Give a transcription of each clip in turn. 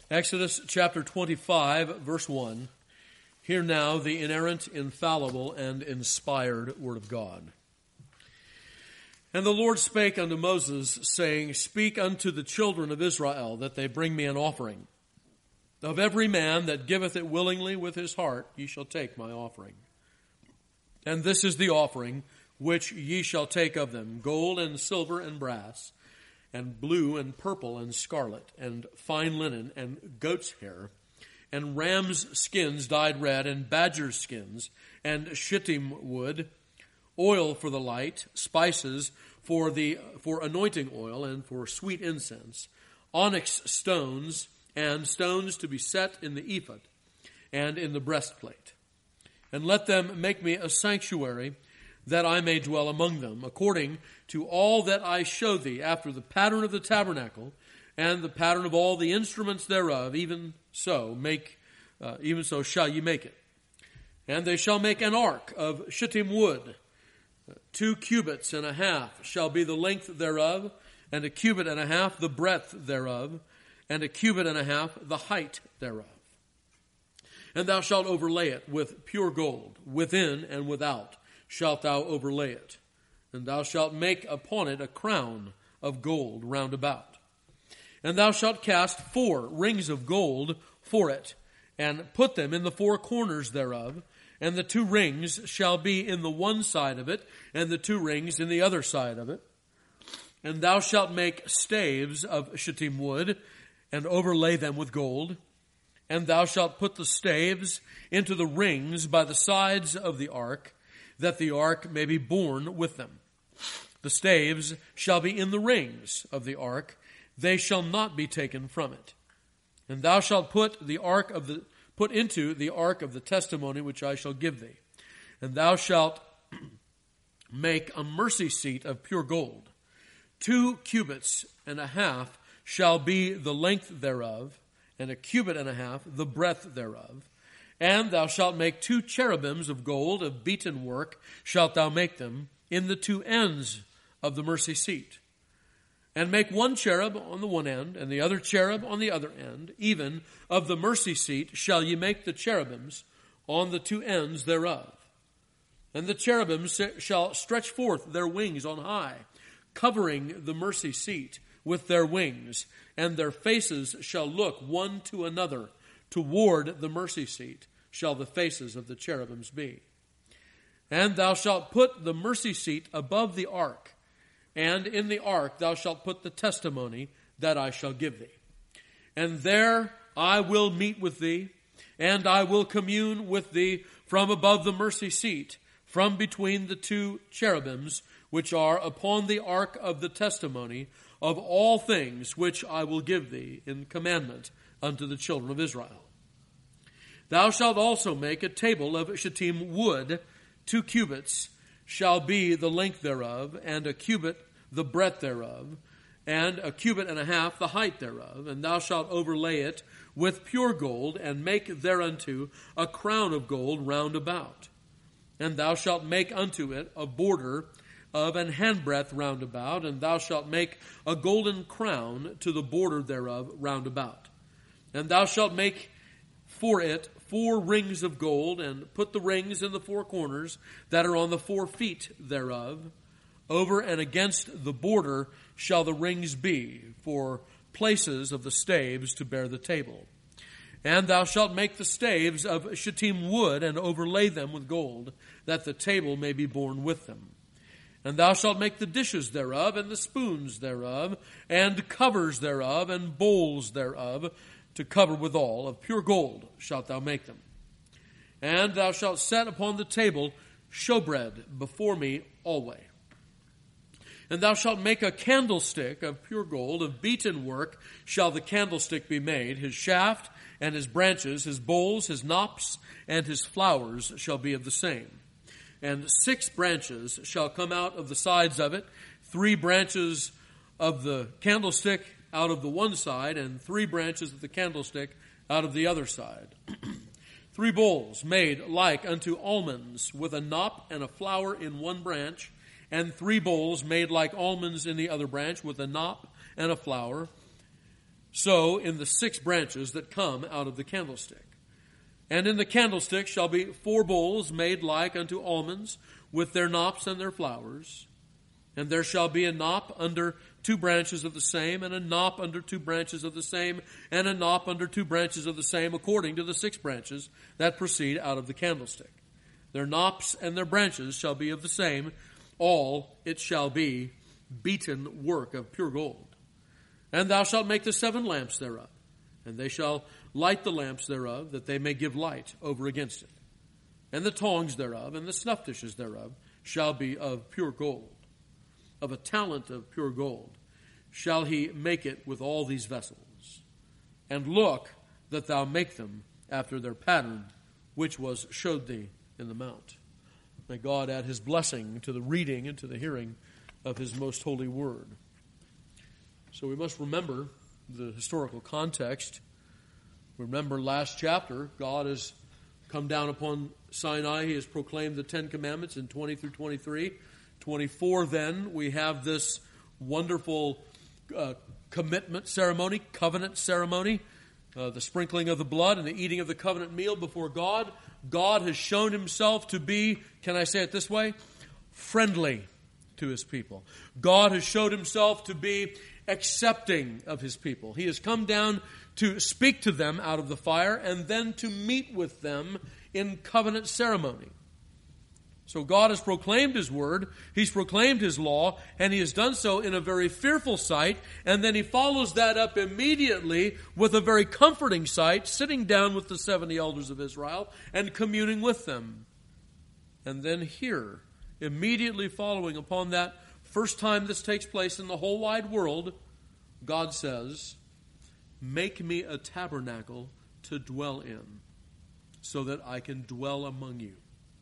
Exodus chapter 25, verse 1. Hear now the inerrant, infallible, and inspired word of God. And the Lord spake unto Moses, saying, Speak unto the children of Israel, that they bring me an offering. Of every man that giveth it willingly with his heart, ye shall take my offering. And this is the offering which ye shall take of them, gold and silver and brass, and blue and purple and scarlet, and fine linen, and goat's hair, and ram's skins dyed red, and badger's skins, and shittim wood, oil for the light, spices for anointing oil, and for sweet incense, onyx stones, and stones to be set in the ephod, and in the breastplate. And let them make me a sanctuary, that I may dwell among them, according to all that I show thee, after the pattern of the tabernacle, and the pattern of all the instruments thereof, even so shall ye make it. And they shall make an ark of shittim wood. 2 cubits and a half shall be the length thereof, and 1 cubit and a half the breadth thereof, and 1 cubit and a half the height thereof. And thou shalt overlay it with pure gold, within and without shalt thou overlay it. And thou shalt make upon it a crown of gold round about. And thou shalt cast 4 rings of gold for it, and put them in the 4 corners thereof. And the 2 rings shall be in the one side of it, and the 2 rings in the other side of it. And thou shalt make staves of shittim wood, and overlay them with gold. And thou shalt put the staves into the rings by the sides of the ark, that the ark may be borne with them. The staves shall be in the rings of the ark, they shall not be taken from it. And thou shalt put into the ark of the testimony which I shall give thee. And thou shalt make a mercy seat of pure gold. 2 cubits and a half shall be the length thereof, and 1 cubit and a half the breadth thereof. And thou shalt make 2 cherubims of gold, of beaten work shalt thou make them, in the 2 ends of the mercy seat. And make 1 cherub on the one end, and the other cherub on the other end. Even of the mercy seat shall ye make the cherubims on the 2 ends thereof. And the cherubims shall stretch forth their wings on high, covering the mercy seat with their wings, and their faces shall look one to another. Toward the mercy seat shall the faces of the cherubims be. And thou shalt put the mercy seat above the ark, and in the ark thou shalt put the testimony that I shall give thee. And there I will meet with thee, and I will commune with thee from above the mercy seat, from between the 2 cherubims which are upon the ark of the testimony, of all things which I will give thee in commandment unto the children of Israel. Thou shalt also make a table of shittim wood. 2 cubits shall be the length thereof, and 1 cubit the breadth thereof, and 1 cubit and a half the height thereof. And thou shalt overlay it with pure gold, and make thereunto a crown of gold round about. And thou shalt make unto it a border of an handbreadth round about, and thou shalt make a golden crown to the border thereof round about. And thou shalt make for it 4 rings of gold, and put the rings in the 4 corners that are on the 4 feet thereof. Over and against the border shall the rings be, for places of the staves to bear the table. And thou shalt make the staves of shittim wood, and overlay them with gold, that the table may be borne with them. And thou shalt make the dishes thereof, and the spoons thereof, and covers thereof, and bowls thereof, to cover withal. Of pure gold shalt thou make them. And thou shalt set upon the table showbread before me always. And thou shalt make a candlestick of pure gold, of beaten work shall the candlestick be made. His shaft and his branches, his bowls, his knops, and his flowers shall be of the same. And 6 branches shall come out of the sides of it, 3 branches of the candlestick out of the one side, and 3 branches of the candlestick out of the other side. 3 bowls made like unto almonds, with a knop and a flower in one branch, and 3 bowls made like almonds in the other branch, with a knop and a flower. so in the 6 branches that come out of the candlestick. And in the candlestick shall be 4 bowls made like unto almonds, with their knops and their flowers. And there shall be a knop under 2 branches of the same, and a knop under 2 branches of the same, and a knop under 2 branches of the same, according to the 6 branches that proceed out of the candlestick. Their knops and their branches shall be of the same. All it shall be beaten work of pure gold. And thou shalt make the 7 lamps thereof, and they shall light the lamps thereof, that they may give light over against it. And the tongs thereof, and the snuff dishes thereof, shall be of pure gold. Of a talent of pure gold shall he make it with all these vessels. And look that thou make them after their pattern, which was showed thee in the mount. May God add his blessing to the reading and to the hearing of his most holy word. So we must remember the historical context. Remember last chapter, God has come down upon Sinai. He has proclaimed the 10 Commandments in 20 through 23. 24 then, we have this wonderful commitment ceremony, covenant ceremony, the sprinkling of the blood and the eating of the covenant meal before God. God has shown himself to be, can I say it this way, friendly to his people. God has showed himself to be accepting of his people. He has come down to speak to them out of the fire and then to meet with them in covenant ceremony. So God has proclaimed his word, he's proclaimed his law, and he has done so in a very fearful sight, and then he follows that up immediately with a very comforting sight, sitting down with the 70 elders of Israel and communing with them. And then here, immediately following upon that first time this takes place in the whole wide world, God says, "Make me a tabernacle to dwell in, so that I can dwell among you."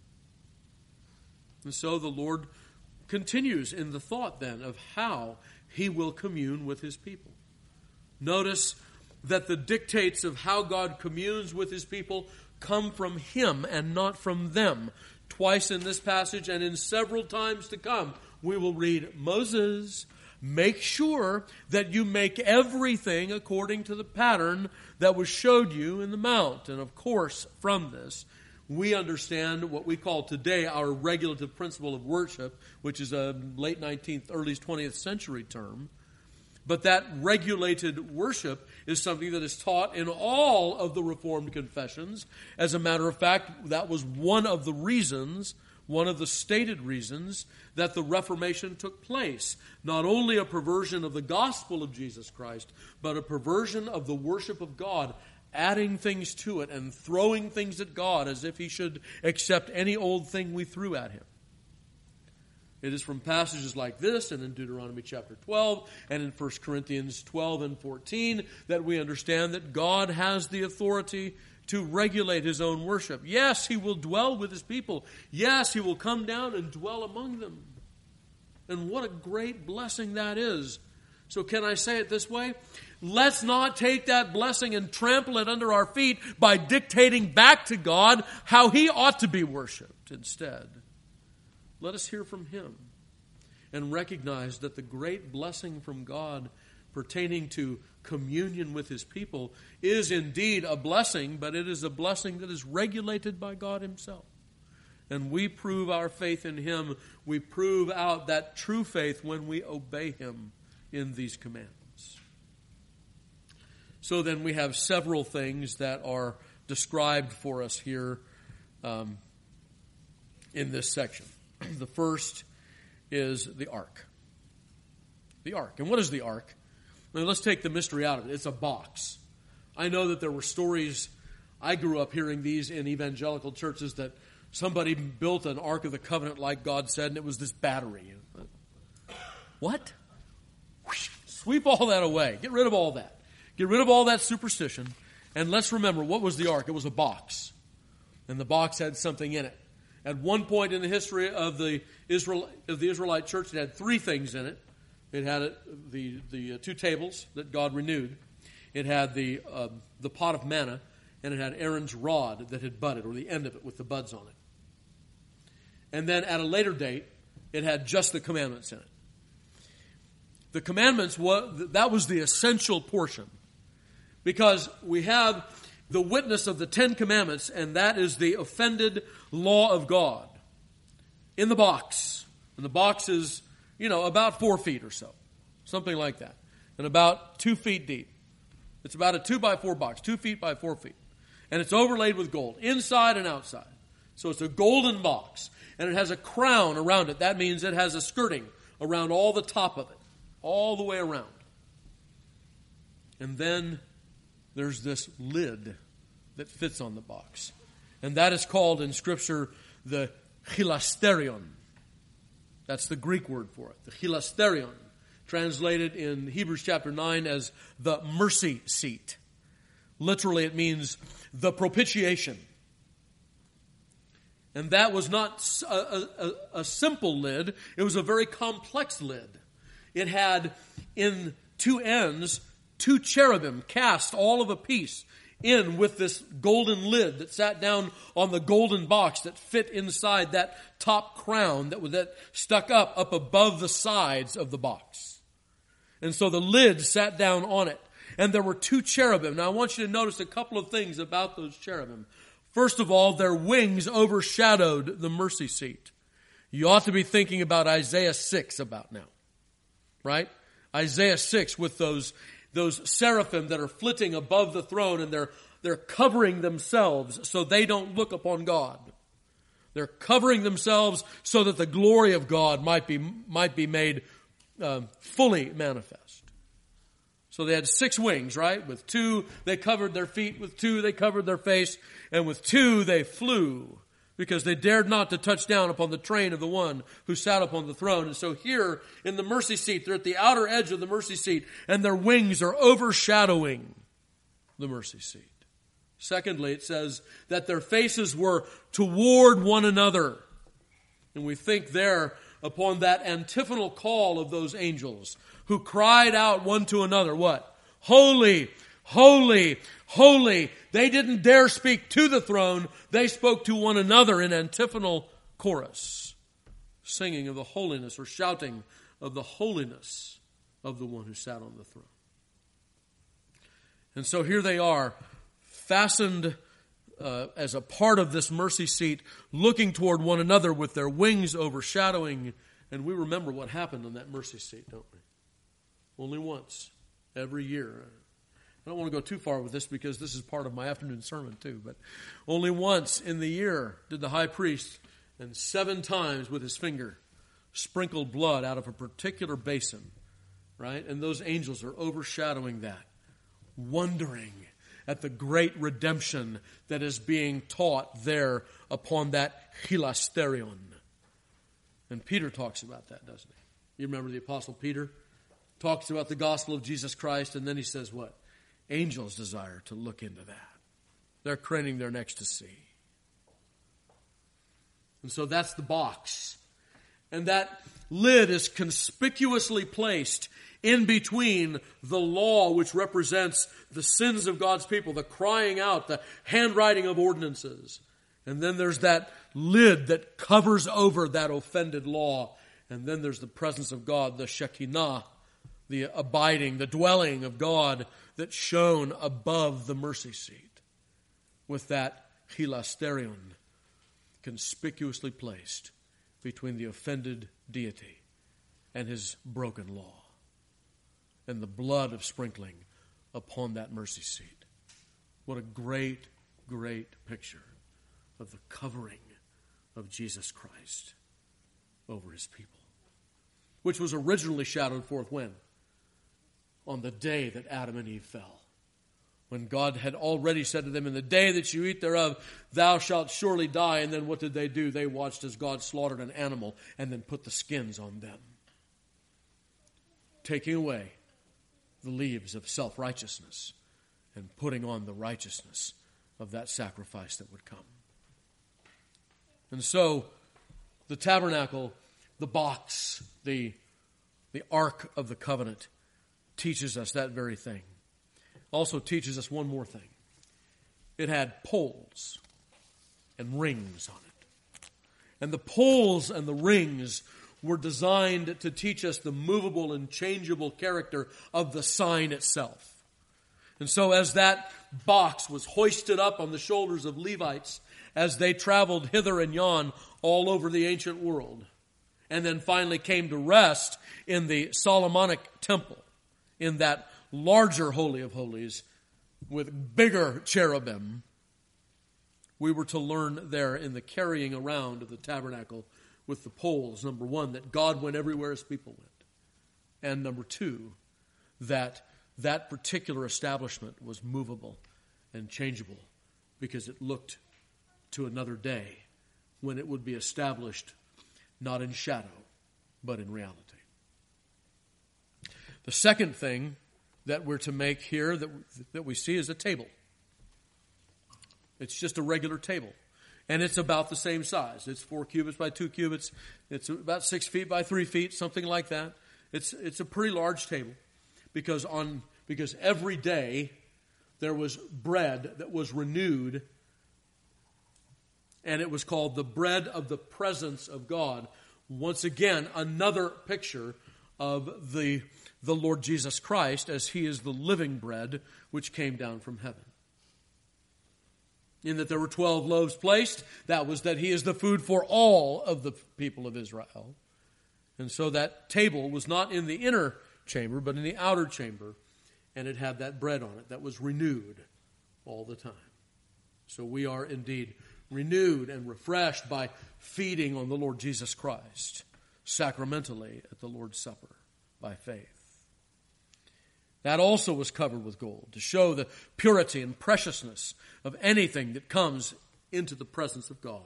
And so the Lord continues in the thought then of how he will commune with his people. Notice that the dictates of how God communes with his people come from him and not from them. Twice in this passage and in several times to come, we will read, "Moses, make sure that you make everything according to the pattern that was showed you in the mount." And of course, from this, we understand what we call today our regulative principle of worship, which is a late 19th, early 20th century term. But that regulated worship is something that is taught in all of the Reformed confessions. As a matter of fact, that was one of the reasons, one of the stated reasons, that the Reformation took place. Not only a perversion of the gospel of Jesus Christ, but a perversion of the worship of God, adding things to it and throwing things at God as if he should accept any old thing we threw at him. It is from passages like this and in Deuteronomy chapter 12 and in 1 Corinthians 12 and 14 that we understand that God has the authority to regulate his own worship. Yes, he will dwell with his people. Yes, he will come down and dwell among them. And what a great blessing that is. So can I say it this way? Let's not take that blessing and trample it under our feet by dictating back to God how he ought to be worshipped. Instead, let us hear from him and recognize that the great blessing from God pertaining to communion with his people is indeed a blessing, but it is a blessing that is regulated by God himself. And we prove our faith in him. We prove out that true faith when we obey him in these commands. So then we have several things that are described for us here in this section. The first is the ark. The ark. And what is the ark? Now, let's take the mystery out of it. It's a box. I know that there were stories, I grew up hearing these in evangelical churches, that somebody built an Ark of the Covenant like God said, and it was this battery. What? Sweep all that away. Get rid of all that. Get rid of all that superstition. And let's remember, what was the ark? It was a box. And the box had something in it. At one point in the history of the Israelite church, it had 3 things in it. It had the 2 tables that God renewed. It had the pot of manna, and it had Aaron's rod that had budded, or the end of it with the buds on it. And then at a later date, it had just the commandments in it. The commandments, that was the essential portion. Because we have the witness of the Ten Commandments, and that is the offended law of God in the box. And the box is, about 4 feet or so. Something like that. And about 2 feet deep. It's about a 2x4 box, 2 feet by 4 feet. And it's overlaid with gold, inside and outside. So it's a golden box. And it has a crown around it. That means it has a skirting around all the top of it. All the way around. And then there's this lid that fits on the box. And that is called in Scripture the hilasterion. That's the Greek word for it. The hilasterion. Translated in Hebrews chapter 9 as the mercy seat. Literally it means the propitiation. And that was not a simple lid. It was a very complex lid. It had in 2 ends 2 cherubim cast all of a piece in with this golden lid that sat down on the golden box that fit inside that top crown that stuck up above the sides of the box. And so the lid sat down on it. And there were 2 cherubim. Now I want you to notice a couple of things about those cherubim. First of all, their wings overshadowed the mercy seat. You ought to be thinking about Isaiah 6 about now. Right? Isaiah 6 with those seraphim that are flitting above the throne, and they're covering themselves so they don't look upon God. They're covering themselves so that the glory of God might be made fully manifest. So they had 6 wings, right? With 2 they covered their feet, with 2 they covered their face, and with 2 they flew, because they dared not to touch down upon the train of the one who sat upon the throne. And so here in the mercy seat, they're at the outer edge of the mercy seat, and their wings are overshadowing the mercy seat. Secondly, it says that their faces were toward one another. And we think there upon that antiphonal call of those angels who cried out one to another, what? Holy, holy, holy. They didn't dare speak to the throne. They spoke to one another in antiphonal chorus, singing of the holiness or shouting of the holiness of the one who sat on the throne. And so here they are, fastened as a part of this mercy seat, looking toward one another with their wings overshadowing. And we remember what happened on that mercy seat, don't we? Only once, every year. I don't want to go too far with this because this is part of my afternoon sermon too, but only once in the year did the high priest, and 7 times with his finger, sprinkle blood out of a particular basin, right? And those angels are overshadowing that, wondering at the great redemption that is being taught there upon that hilasterion. And Peter talks about that, doesn't he? You remember the Apostle Peter talks about the gospel of Jesus Christ, and then he says what? Angels desire to look into that. They're craning their necks to see. And so that's the box. And that lid is conspicuously placed in between the law, which represents the sins of God's people, the crying out, the handwriting of ordinances. And then there's that lid that covers over that offended law. And then there's the presence of God, the Shekinah, the abiding, the dwelling of God that shone above the mercy seat with that hilasterion conspicuously placed between the offended deity and his broken law, and the blood of sprinkling upon that mercy seat. What a great, great picture of the covering of Jesus Christ over his people, which was originally shadowed forth when? On the day that Adam and Eve fell. When God had already said to them, in the day that you eat thereof, thou shalt surely die. And then what did they do? They watched as God slaughtered an animal and then put the skins on them, taking away the leaves of self-righteousness and putting on the righteousness of that sacrifice that would come. And so the tabernacle, the box, the Ark of the Covenant teaches us that very thing. Also teaches us one more thing. It had poles and rings on it. And the poles and the rings were designed to teach us the movable and changeable character of the sign itself. And so as that box was hoisted up on the shoulders of Levites as they traveled hither and yon all over the ancient world, and then finally came to rest in the Solomonic temple, in that larger Holy of Holies with bigger cherubim, we were to learn there in the carrying around of the tabernacle with the poles, number one, that God went everywhere His people went. And number two, that particular establishment was movable and changeable because it looked to another day when it would be established not in shadow, but in reality. The second thing that we're to make here that we see is a table. It's just a regular table. And it's about the same size. It's 4 cubits by 2 cubits. It's about 6 feet by 3 feet, something like that. It's a pretty large table because every day there was bread that was renewed, and it was called the bread of the presence of God. Once again, another picture of the Lord Jesus Christ as He is the living bread which came down from heaven. In that there were 12 loaves placed, that was that He is the food for all of the people of Israel. And so that table was not in the inner chamber, but in the outer chamber, and it had that bread on it that was renewed all the time. So we are indeed renewed and refreshed by feeding on the Lord Jesus Christ sacramentally at the Lord's Supper by faith. That also was covered with gold to show the purity and preciousness of anything that comes into the presence of God.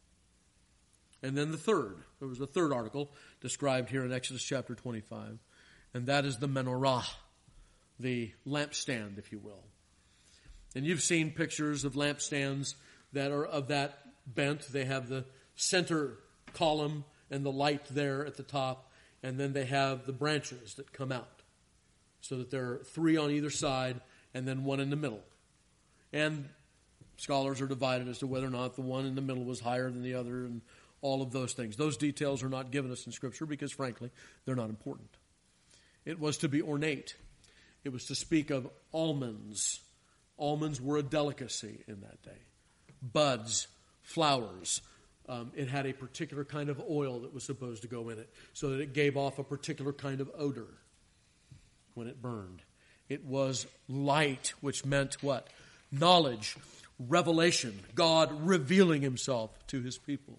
And then there was a third article described here in Exodus chapter 25, and that is the menorah, the lampstand, if you will. And you've seen pictures of lampstands that are of that bent. They have the center column and the light there at the top, and then they have the branches that come out, so that there are 3 on either side and then 1 in the middle. And scholars are divided as to whether or not the one in the middle was higher than the other and all of those things. Those details are not given us in Scripture because, frankly, they're not important. It was to be ornate. It was to speak of almonds. Almonds were a delicacy in that day. Buds, flowers. It had a particular kind of oil that was supposed to go in it so that it gave off a particular kind of odor when it burned. It was light, which meant what? Knowledge, revelation, God revealing Himself to His people.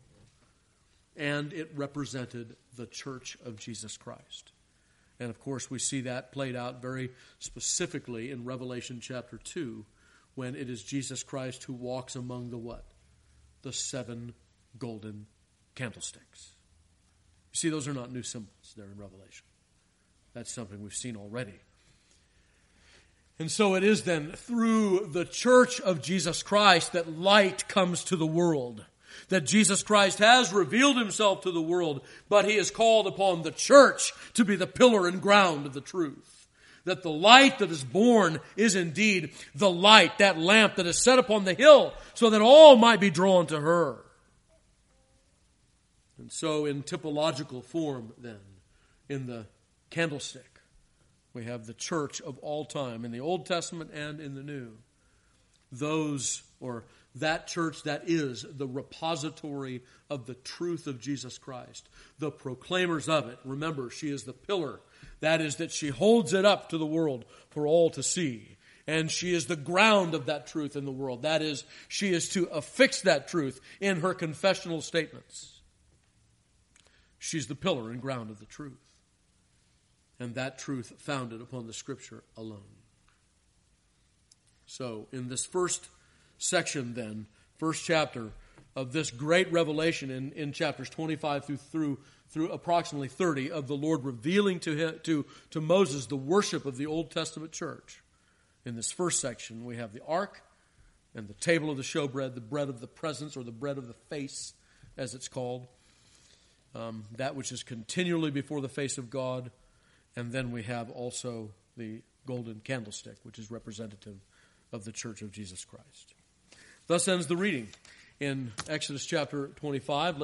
And it represented the church of Jesus Christ. And of course, we see that played out very specifically in Revelation chapter 2, when it is Jesus Christ who walks among the what? The 7 golden candlesticks. You see, those are not new symbols there in Revelation. That's something we've seen already. And so it is then through the church of Jesus Christ that light comes to the world. That Jesus Christ has revealed Himself to the world, but He has called upon the church to be the pillar and ground of the truth. That the light that is born is indeed the light, that lamp that is set upon the hill, so that all might be drawn to her. And so in typological form then, in the candlestick, we have the church of all time, in the Old Testament and in the New. That church that is the repository of the truth of Jesus Christ, the proclaimers of it. Remember, she is the pillar. That is, that she holds it up to the world for all to see. And she is the ground of that truth in the world. That is, she is to affix that truth in her confessional statements. She's the pillar and ground of the truth. And that truth founded upon the Scripture alone. So, in this first section then, first chapter of this great revelation in chapters 25 through approximately 30 of the Lord revealing to Moses the worship of the Old Testament church. In this first section, we have the ark and the table of the showbread, the bread of the presence, or the bread of the face, as it's called, that which is continually before the face of God. And then we have also the golden candlestick, which is representative of the church of Jesus Christ. Thus ends the reading in Exodus chapter 25.